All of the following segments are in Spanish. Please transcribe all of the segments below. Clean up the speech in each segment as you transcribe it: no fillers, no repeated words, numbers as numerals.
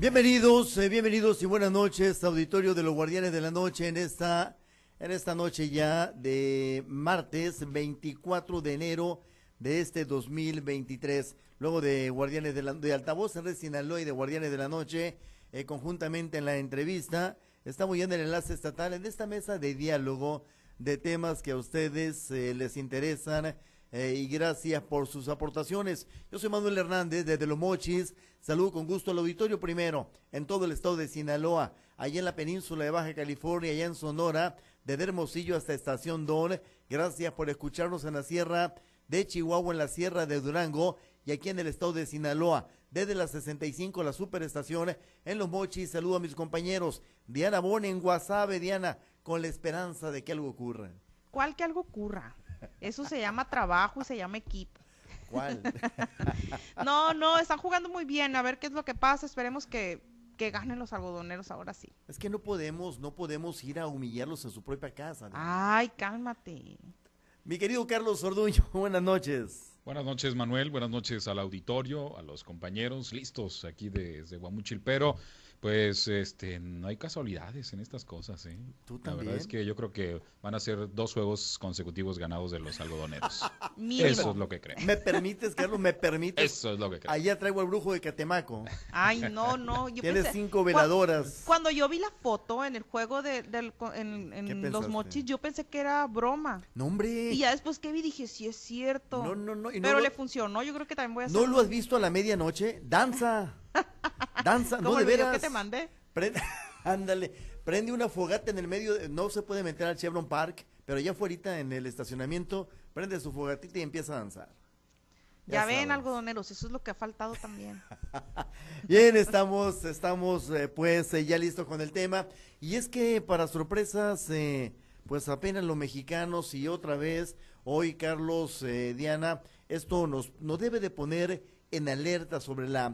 Bienvenidos y buenas noches, auditorio de los Guardianes de la Noche en esta noche ya de martes 24 de enero de este 2023. Luego de Guardianes de Altavoz en Red Sinaloa y de Guardianes de la Noche, conjuntamente en la entrevista, estamos ya en el enlace estatal en esta mesa de diálogo de temas que a ustedes les interesan. Y gracias por sus aportaciones. Yo soy Manuel Hernández desde Los Mochis. Saludo con gusto al auditorio primero en todo el estado de Sinaloa, allá en la península de Baja California, allá en Sonora, desde Hermosillo hasta Estación Don. Gracias por escucharnos en la sierra de Chihuahua, en la sierra de Durango y aquí en el estado de Sinaloa, desde la 65, la superestación en Los Mochis. Saludo a mis compañeros. Diana Bon en Guasave. Diana, con la esperanza de que algo ocurra. ¿Cuál que algo ocurra? Eso se llama trabajo y se llama equipo. ¿Cuál? No, están jugando muy bien. A ver qué es lo que pasa. Esperemos que ganen los algodoneros ahora sí. Es que no podemos ir a humillarlos en su propia casa, ¿no? Ay, cálmate. Mi querido Carlos Orduño, buenas noches. Buenas noches, Manuel. Buenas noches al auditorio, a los compañeros, listos aquí desde Guamuchilpero. Pues no hay casualidades en estas cosas, ¿eh? ¿Tú también? La verdad es que yo creo que van a ser 2 juegos consecutivos ganados de los algodoneros. Mínimo. Eso es lo que creo. ¿Me permites, Carlos? ¿Me permites? Eso es lo que creo. Allá traigo al brujo de Catemaco. Ay, no. Tienes 5 veladoras. Cuando yo vi la foto en el juego en ¿Qué Los pensaste? Mochis, yo pensé que era broma. No, hombre. Y ya después que vi dije, sí es cierto. No. Pero le funcionó, yo creo que también voy a hacer. ¿No lo has visto a la medianoche? Danza. Danza, no, de el video veras. que te mandé. Ándale, prende una fogata en el medio, no se puede meter al Chevron Park, pero allá afuera en el estacionamiento, prende su fogatita y empieza a danzar. Ya ven, sabes. algodoneros, eso es lo que ha faltado también. Bien, estamos ya listos con el tema, y es que para sorpresas, pues apenas los mexicanos y otra vez, hoy Carlos, Diana, esto nos debe de poner en alerta sobre la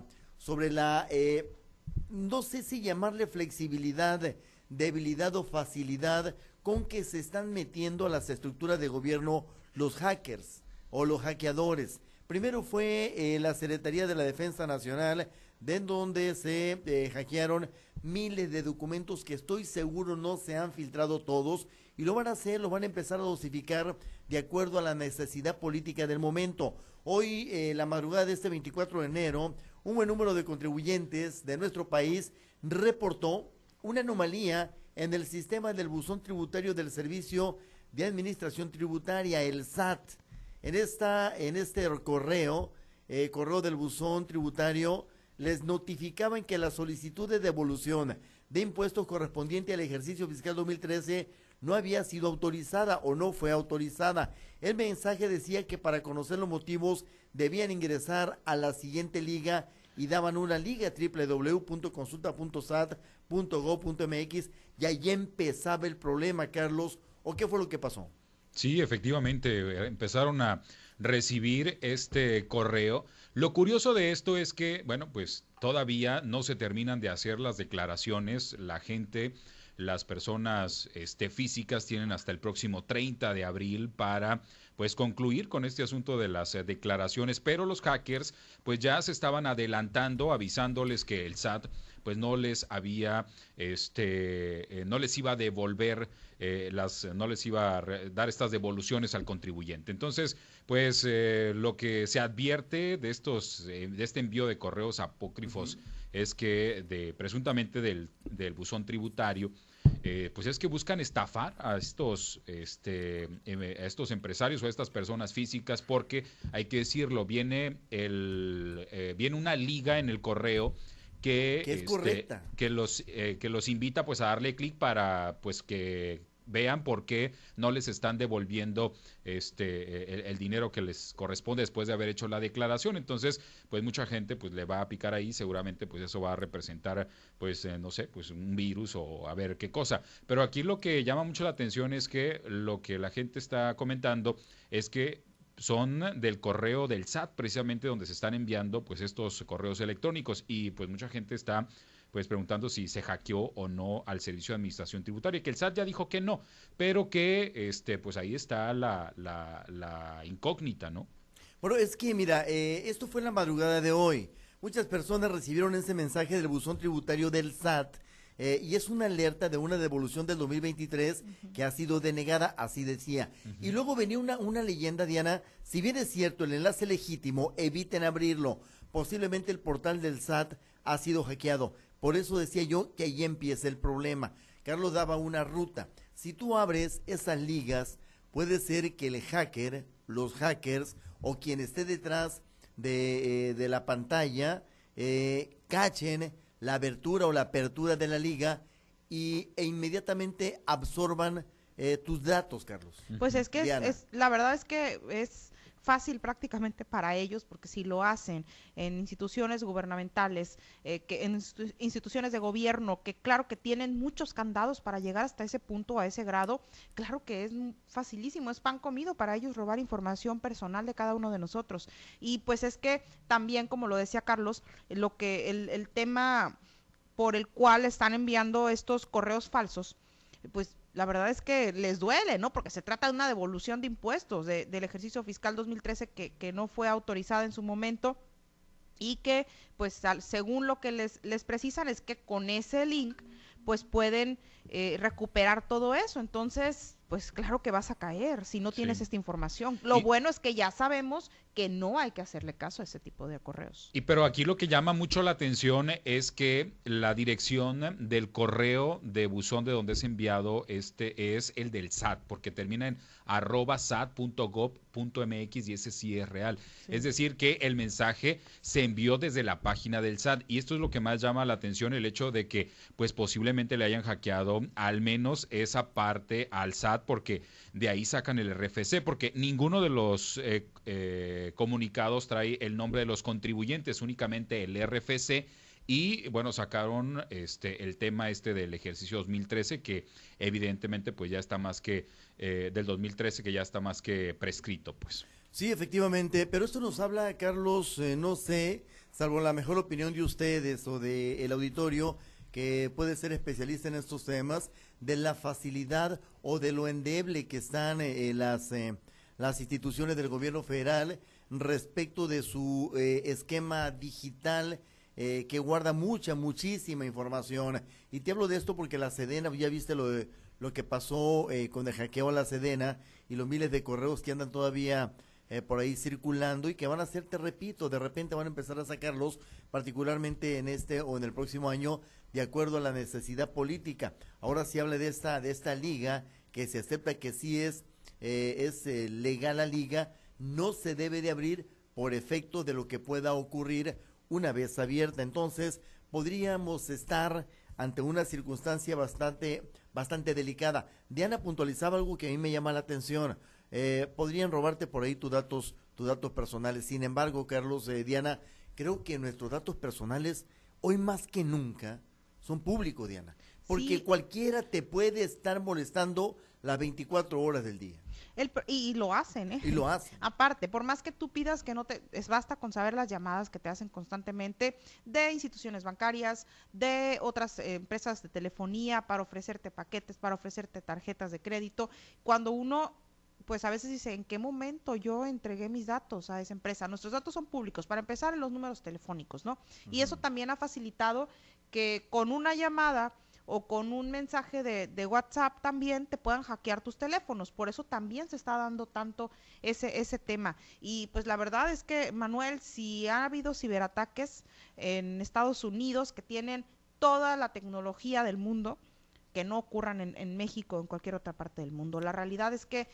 no sé si llamarle flexibilidad, debilidad o facilidad con que se están metiendo a las estructuras de gobierno los hackers o los hackeadores. Primero fue la Secretaría de la Defensa Nacional, de donde se hackearon miles de documentos que estoy seguro no se han filtrado todos, y lo van a empezar a dosificar de acuerdo a la necesidad política del momento. Hoy, la madrugada de este 24 de enero, un buen número de contribuyentes de nuestro país reportó una anomalía en el sistema del buzón tributario del Servicio de Administración Tributaria, el SAT. En este correo del buzón tributario, les notificaban que la solicitud de devolución de impuestos correspondiente al ejercicio fiscal 2013 no había sido autorizada o no fue autorizada. El mensaje decía que para conocer los motivos debían ingresar a la siguiente liga y daban una liga, www.consulta.sat.gov.mx, y ahí empezaba el problema, Carlos. ¿O qué fue lo que pasó? Sí, efectivamente, empezaron a recibir este correo. Lo curioso de esto es que, bueno, pues todavía no se terminan de hacer las declaraciones. La gente, las personas físicas tienen hasta el próximo 30 de abril para pues concluir con este asunto de las declaraciones, pero los hackers pues ya se estaban adelantando, avisándoles que el SAT pues no les había, no les iba a devolver no les iba a dar estas devoluciones al contribuyente. Entonces, pues lo que se advierte de de este envío de correos apócrifos es que presuntamente del buzón tributario, pues es que buscan estafar a estos empresarios o a estas personas físicas, porque hay que decirlo, viene una liga en el correo que es correcta, que los invita pues a darle clic para pues que vean por qué no les están devolviendo el dinero que les corresponde después de haber hecho la declaración. Entonces, pues mucha gente pues le va a picar ahí, seguramente pues eso va a representar pues no sé, pues un virus o a ver qué cosa. Pero aquí lo que llama mucho la atención es que lo que la gente está comentando es que son del correo del SAT, precisamente donde se están enviando pues estos correos electrónicos, y pues mucha gente está pues preguntando si se hackeó o no al Servicio de Administración Tributaria, que el SAT ya dijo que no, pero que pues ahí está la incógnita, ¿no? Bueno, es que mira, esto fue en la madrugada de hoy. Muchas personas recibieron ese mensaje del buzón tributario del SAT y es una alerta de una devolución del 2023 que ha sido denegada, así decía. Y luego venía una leyenda, Diana, si bien es cierto el enlace legítimo, eviten abrirlo, posiblemente el portal del SAT ha sido hackeado. Por eso decía yo que ahí empieza el problema. Carlos daba una ruta. Si tú abres esas ligas, puede ser que el hacker, los hackers o quien esté detrás de la pantalla cachen la abertura o la apertura de la liga e inmediatamente absorban tus datos, Carlos. Pues es que Diana. la verdad es que es fácil prácticamente para ellos, porque si lo hacen en instituciones gubernamentales, que en instituciones de gobierno, que claro que tienen muchos candados para llegar hasta ese punto, a ese grado, claro que es facilísimo, es pan comido para ellos robar información personal de cada uno de nosotros. Y pues es que también, como lo decía Carlos, el tema por el cual están enviando estos correos falsos, pues la verdad es que les duele, ¿no? Porque se trata de una devolución de impuestos del ejercicio fiscal 2013 que no fue autorizada en su momento y que, pues, según lo que les precisan es que con ese link, pues, pueden recuperar todo eso. Entonces, pues, claro que vas a caer si no tienes esta información. Lo bueno es que ya sabemos que no hay que hacerle caso a ese tipo de correos. Pero aquí lo que llama mucho la atención es que la dirección del correo de buzón de donde es enviado es el del SAT, porque termina en @sat.gov.mx y ese sí es real. Sí. Es decir, que el mensaje se envió desde la página del SAT y esto es lo que más llama la atención, el hecho de que pues posiblemente le hayan hackeado al menos esa parte al SAT, porque de ahí sacan el RFC, porque ninguno de los comunicados trae el nombre de los contribuyentes, únicamente el RFC. Y bueno, sacaron el tema del ejercicio 2013, que evidentemente pues ya está más que del 2013, que ya está más que prescrito, pues. Sí, efectivamente, pero esto nos habla, Carlos, no sé, salvo la mejor opinión de ustedes o del auditorio, que puede ser especialista en estos temas, de la facilidad o de lo endeble que están las instituciones del gobierno federal respecto de su esquema digital, que guarda muchísima información. Y te hablo de esto porque la Sedena, ya viste lo que pasó con el hackeo a la Sedena y los miles de correos que andan todavía por ahí circulando y que van a ser, te repito, de repente van a empezar a sacarlos, particularmente en este o en el próximo año, de acuerdo a la necesidad política. Ahora sí habla de esta liga, que se acepta que sí es legal la liga, no se debe de abrir por efecto de lo que pueda ocurrir una vez abierta. Entonces podríamos estar ante una circunstancia bastante delicada. Diana puntualizaba algo que a mí me llama la atención. Podrían robarte por ahí tus datos personales. Sin embargo, Carlos, Diana, creo que nuestros datos personales hoy más que nunca son públicos, Diana, porque cualquiera te puede estar molestando las 24 horas del día. Y lo hacen, ¿eh? Y lo hacen. Aparte, por más que tú pidas que basta con saber las llamadas que te hacen constantemente de instituciones bancarias, de otras empresas de telefonía para ofrecerte paquetes, para ofrecerte tarjetas de crédito. Cuando uno, pues a veces dice, ¿en qué momento yo entregué mis datos a esa empresa? Nuestros datos son públicos, para empezar en los números telefónicos, ¿no? Y eso también ha facilitado que con una llamada o con un mensaje de WhatsApp también te puedan hackear tus teléfonos. Por eso también se está dando tanto ese tema. Y pues la verdad es que, Manuel, si ha habido ciberataques en Estados Unidos que tienen toda la tecnología del mundo, que no ocurran en México o en cualquier otra parte del mundo. La realidad es que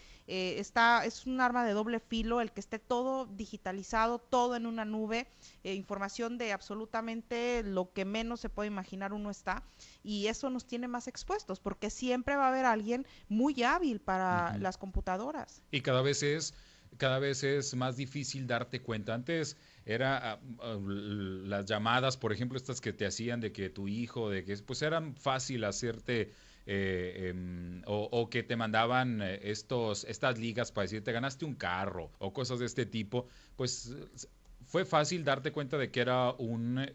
es un arma de doble filo el que esté todo digitalizado, todo en una nube, información de absolutamente lo que menos se puede imaginar uno está, y eso nos tiene más expuestos, porque siempre va a haber alguien muy hábil para las computadoras. Y cada vez es más difícil darte cuenta. Antes era las llamadas, por ejemplo, estas que te hacían de que tu hijo, de que pues eran fácil hacerte o que te mandaban estas ligas para decirte ganaste un carro o cosas de este tipo, pues fue fácil darte cuenta de que era una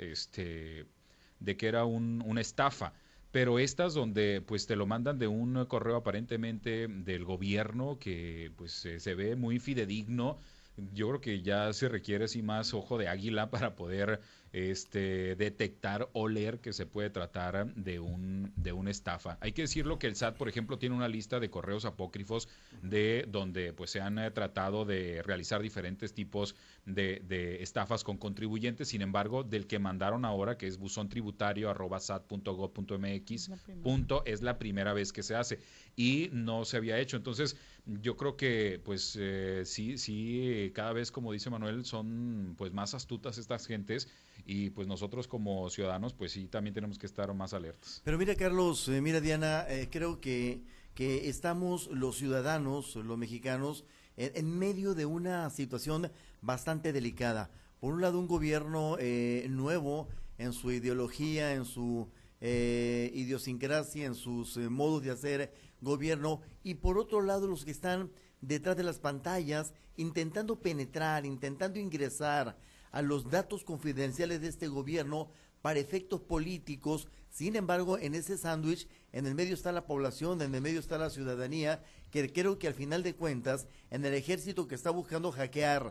estafa. Pero estas donde pues te lo mandan de un correo aparentemente del gobierno que pues se ve muy fidedigno, yo creo que ya se requiere así más ojo de águila para poder detectar o leer que se puede tratar de una estafa. Hay que decirlo que el SAT, por ejemplo, tiene una lista de correos apócrifos de donde pues se han tratado de realizar diferentes tipos de estafas con contribuyentes. Sin embargo, del que mandaron ahora, que es buzontributario@sat.gov.mx, es la primera vez que se hace y no se había hecho. Entonces, yo creo que pues sí, cada vez, como dice Manuel, son pues más astutas estas gentes, y pues nosotros como ciudadanos pues sí también tenemos que estar más alertas. Pero mira, Carlos, mira, Diana, creo que estamos los ciudadanos, los mexicanos, en medio de una situación bastante delicada. Por un lado, un gobierno nuevo en su ideología, en su idiosincrasia, en sus modos de hacer gobierno, y por otro lado los que están detrás de las pantallas intentando penetrar, intentando ingresar a los datos confidenciales de este gobierno para efectos políticos. Sin embargo, en ese sándwich, en el medio está la población, en el medio está la ciudadanía, que creo que al final de cuentas, en el ejército que está buscando hackear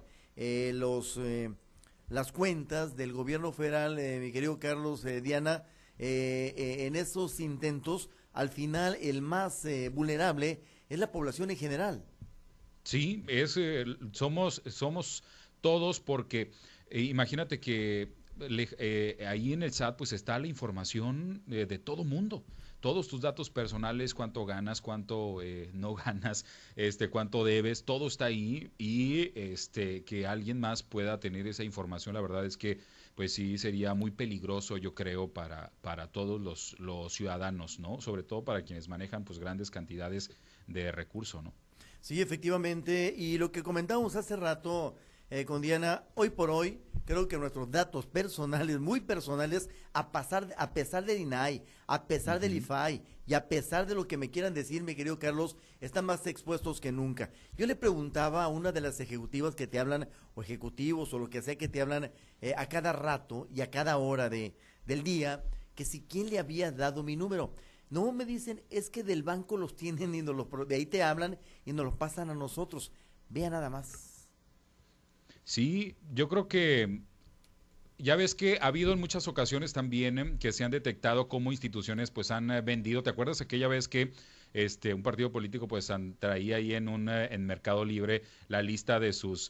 las cuentas del gobierno federal, mi querido Carlos, Diana, en esos intentos, al final el más vulnerable es la población en general. Sí, somos todos, porque imagínate que ahí en el SAT pues está la información de todo mundo, todos tus datos personales, cuánto ganas, cuánto no ganas, cuánto debes, todo está ahí, y que alguien más pueda tener esa información, la verdad es que pues sí sería muy peligroso, yo creo, para todos los ciudadanos, ¿no? Sobre todo para quienes manejan pues grandes cantidades de recursos, ¿no? Sí, efectivamente, y lo que comentábamos hace rato con Diana, hoy por hoy, creo que nuestros datos personales, muy personales, a pesar del INAI, a pesar del IFAI, y a pesar de lo que me quieran decir, mi querido Carlos, están más expuestos que nunca. Yo le preguntaba a una de las ejecutivas que te hablan, o ejecutivos, o lo que sea que te hablan a cada rato y a cada hora del día, que si quién le había dado mi número. No, me dicen, es que del banco los tienen y de ahí te hablan y nos los pasan a nosotros. Vea nada más. Sí, yo creo que ya ves que ha habido en muchas ocasiones también que se han detectado cómo instituciones pues han vendido. ¿Te acuerdas aquella vez que un partido político pues traía ahí en Mercado Libre la lista de sus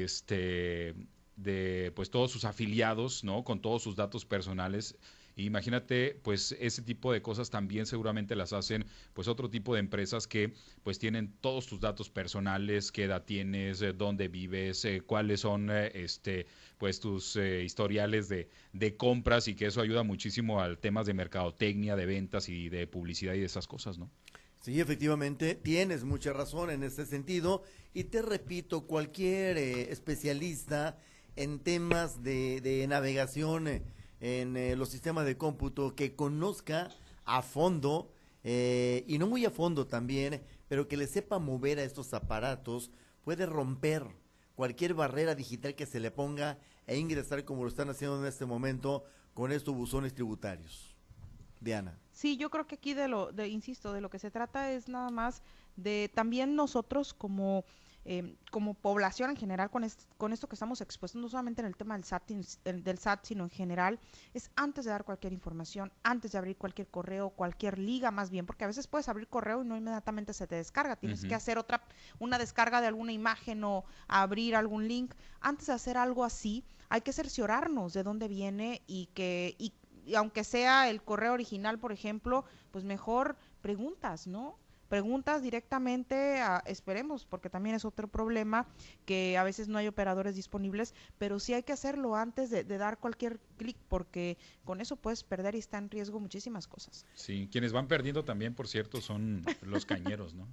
de pues todos sus afiliados, ¿no? Con todos sus datos personales. Imagínate, pues ese tipo de cosas también seguramente las hacen pues otro tipo de empresas que pues tienen todos tus datos personales, qué edad tienes, dónde vives, cuáles son pues tus historiales de compras, y que eso ayuda muchísimo al temas de mercadotecnia, de ventas y de publicidad y de esas cosas, ¿no? Sí, efectivamente, tienes mucha razón en ese sentido, y te repito, cualquier especialista en temas de navegación en los sistemas de cómputo, que conozca a fondo, y no muy a fondo también, pero que le sepa mover a estos aparatos, puede romper cualquier barrera digital que se le ponga e ingresar como lo están haciendo en este momento con estos buzones tributarios. Diana. Sí, yo creo que aquí insisto, de lo que se trata es nada más de también nosotros como población en general con esto que estamos expuestos, no solamente en el tema del SAT, sino en general, es antes de dar cualquier información, antes de abrir cualquier correo, cualquier liga más bien, porque a veces puedes abrir correo y no inmediatamente se te descarga, tienes que hacer una descarga de alguna imagen o abrir algún link. Antes de hacer algo así, hay que cerciorarnos de dónde viene y aunque sea el correo original, por ejemplo, pues mejor preguntas, ¿no? Preguntas directamente, esperemos, porque también es otro problema, que a veces no hay operadores disponibles, pero sí hay que hacerlo antes de dar cualquier clic, porque con eso puedes perder y está en riesgo muchísimas cosas. Sí, quienes van perdiendo también, por cierto, son los cañeros, ¿no?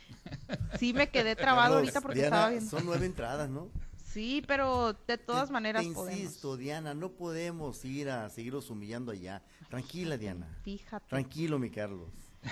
Sí, me quedé trabado ahorita porque Diana, estaba viendo. son 9 entradas, ¿no? Sí, pero de todas maneras te insisto, podemos. Diana, no podemos ir a seguirlos humillando allá. Tranquila, Diana. Fíjate. Tranquilo, mi Carlos.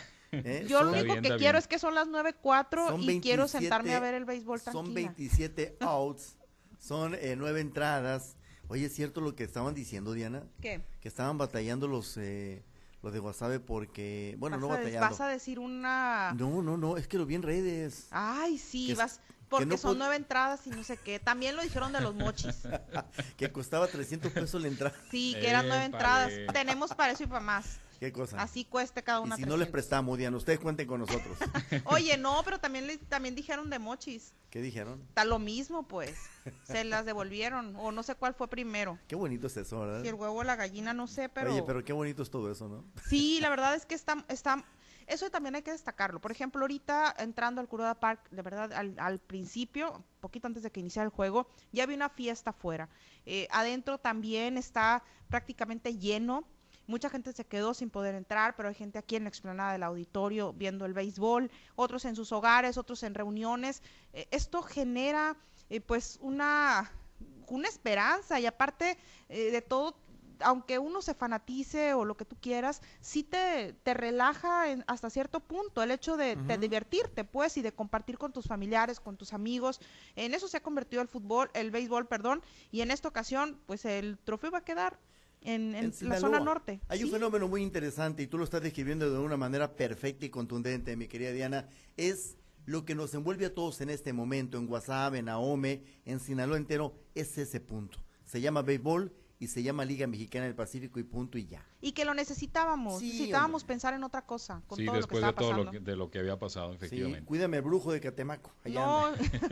Yo lo único que quiero es que son las 9:04 y quiero 27, sentarme a ver el béisbol tranquila. Son 27 outs, son 9 entradas. Oye, ¿es cierto lo que estaban diciendo, Diana? ¿Qué? Que estaban batallando los de Guasave porque, bueno, no batallando. ¿Vas a decir una...? No, es que lo vi en redes. Ay, sí, Porque no son 9 entradas y no sé qué. También lo dijeron de los mochis. que costaba 300 pesos la entrada. Sí, que eran 9 Épale. entradas. Tenemos para eso y para más. ¿Qué cosa? Así cueste cada y una. si no les 300. prestamos, Diana, ustedes cuenten con nosotros. Oye, no, pero también dijeron de mochis. ¿Qué dijeron? Está lo mismo, pues. Se las devolvieron. O no sé cuál fue primero. Qué bonito es eso, ¿verdad? Si el huevo o la gallina, no sé, pero. Oye, pero qué bonito es todo eso, ¿no? Sí, la verdad es que eso también hay que destacarlo. Por ejemplo, ahorita entrando al Kuroda Park, de verdad, al principio, poquito antes de que iniciara el juego, ya había una fiesta afuera. Adentro también está prácticamente lleno. Mucha gente se quedó sin poder entrar, pero hay gente aquí en la explanada del auditorio viendo el béisbol, otros en sus hogares, otros en reuniones. Esto genera pues una esperanza y aparte de todo, aunque uno se fanatice o lo que tú quieras, sí te relaja hasta cierto punto el hecho de divertirte, pues, y de compartir con tus familiares, con tus amigos. En eso se ha convertido el béisbol, y en esta ocasión, pues, el trofeo va a quedar en la Sinaloa. zona norte. Hay un fenómeno muy interesante y tú lo estás describiendo de una manera perfecta y contundente, mi querida Diana. Es lo que nos envuelve a todos en este momento, en Guasave, en Ahome, en Sinaloa entero, es ese punto. Se llama béisbol y se llama Liga Mexicana del Pacífico y punto y ya. Y que lo necesitábamos, Sí, necesitábamos hombre. pensar en otra cosa, con Sí, todo lo que después de estaba todo pasando. de lo que había pasado, efectivamente. Sí, cuídame el brujo de Catemaco. Allá No,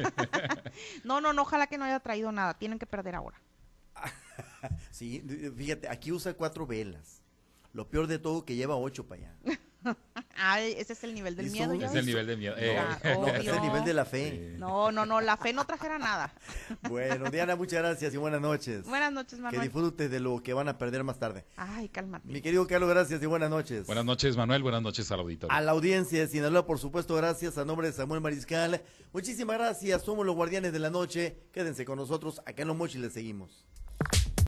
anda. no, ojalá que no haya traído nada, tienen que perder ahora. Sí, fíjate, aquí usa 4 velas. Lo peor de todo que lleva 8 para allá. Ay, ese es el nivel del ¿Y miedo. tú? ¿Ya Es ves? el nivel de miedo. No, es obvio. el nivel de la fe. No, la fe no trajera nada. Bueno, Diana, muchas gracias y buenas noches. Buenas noches, Que Manuel. disfrutes de lo que van a perder más tarde. Ay, cálmate. Mi querido Carlos, gracias y buenas noches. Buenas noches, Manuel. Buenas noches al auditorio. A la audiencia de Sinaloa, por supuesto, gracias a nombre de Samuel Mariscal. Muchísimas gracias, somos los guardianes de la noche. Quédense con nosotros, acá en Los Mochis les seguimos.